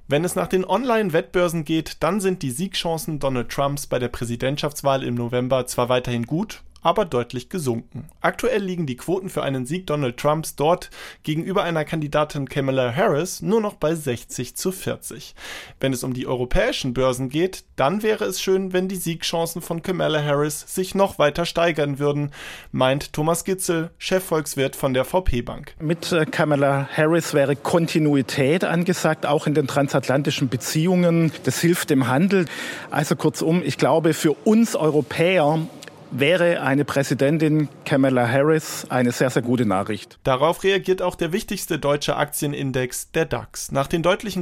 Wenn es nach den Online-Wettbörsen geht, dann sind die Siegchancen Donald Trumps bei der Präsidentschaftswahl im November zwar weiterhin gut, aber deutlich gesunken. Aktuell liegen die Quoten für einen Sieg Donald Trumps dort gegenüber einer Kandidatin Kamala Harris nur noch bei 60:40. Wenn es um die europäischen Börsen geht, dann wäre es schön, wenn die Siegchancen von Kamala Harris sich noch weiter steigern würden, meint Thomas Gitzel, Chefvolkswirt von der VP Bank. Mit Kamala Harris wäre Kontinuität angesagt, auch in den transatlantischen Beziehungen. Das hilft dem Handel. Also kurzum, ich glaube, für uns Europäer wäre eine Präsidentin Kamala Harris eine sehr, sehr gute Nachricht. Darauf reagiert auch der wichtigste deutsche Aktienindex, der DAX. Nach den deutlichen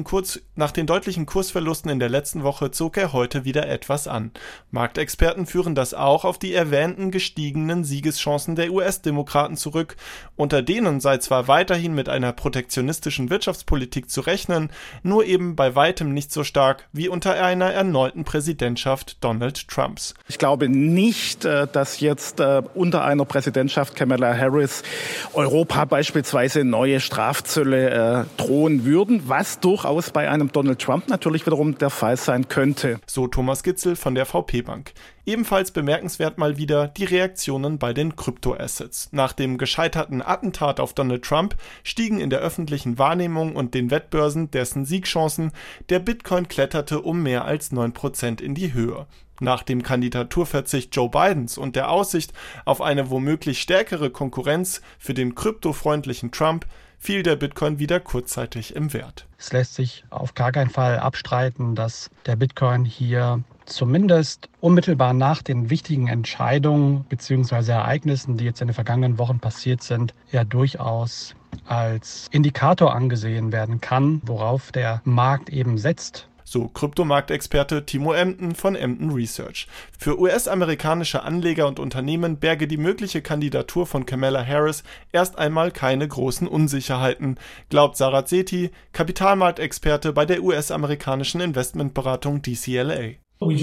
Kursverlusten in der letzten Woche zog er heute wieder etwas an. Marktexperten führen das auch auf die erwähnten gestiegenen Siegeschancen der US-Demokraten zurück. Unter denen sei zwar weiterhin mit einer protektionistischen Wirtschaftspolitik zu rechnen, nur eben bei weitem nicht so stark wie unter einer erneuten Präsidentschaft Donald Trumps. Ich glaube nicht, dass jetzt unter einer Präsidentschaft Kamala Harris Europa beispielsweise neue Strafzölle drohen würden, was durchaus bei einem Donald Trump natürlich wiederum der Fall sein könnte. So Thomas Gitzel von der VP Bank. Ebenfalls bemerkenswert mal wieder die Reaktionen bei den Kryptoassets. Nach dem gescheiterten Attentat auf Donald Trump stiegen in der öffentlichen Wahrnehmung und den Wettbörsen dessen Siegchancen. Der Bitcoin kletterte um mehr als 9% in die Höhe. Nach dem Kandidaturverzicht Joe Bidens und der Aussicht auf eine womöglich stärkere Konkurrenz für den kryptofreundlichen Trump fiel der Bitcoin wieder kurzzeitig im Wert. Es lässt sich auf gar keinen Fall abstreiten, dass der Bitcoin hier zumindest unmittelbar nach den wichtigen Entscheidungen bzw. Ereignissen, die jetzt in den vergangenen Wochen passiert sind, ja durchaus als Indikator angesehen werden kann, worauf der Markt eben setzt. So Kryptomarktexperte Timo Emden von Emden Research. Für US-amerikanische Anleger und Unternehmen berge die mögliche Kandidatur von Kamala Harris erst einmal keine großen Unsicherheiten, glaubt Sarat Sethi, Kapitalmarktexperte bei der US-amerikanischen Investmentberatung DCLA.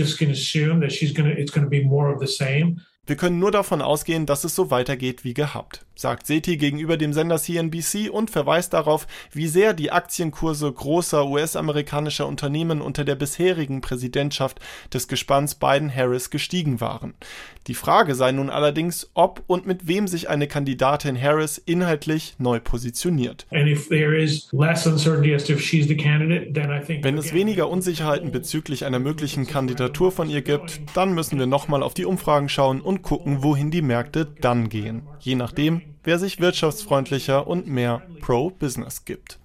Wir können nur davon ausgehen, dass es so weitergeht wie gehabt, sagt Sethi gegenüber dem Sender CNBC und verweist darauf, wie sehr die Aktienkurse großer US-amerikanischer Unternehmen unter der bisherigen Präsidentschaft des Gespanns Biden-Harris gestiegen waren. Die Frage sei nun allerdings, ob und mit wem sich eine Kandidatin Harris inhaltlich neu positioniert. Wenn es weniger Unsicherheiten bezüglich einer möglichen Kandidatur von ihr gibt, dann müssen wir nochmal auf die Umfragen schauen und gucken, wohin die Märkte dann gehen. Je nachdem, wer sich wirtschaftsfreundlicher und mehr Pro-Business gibt.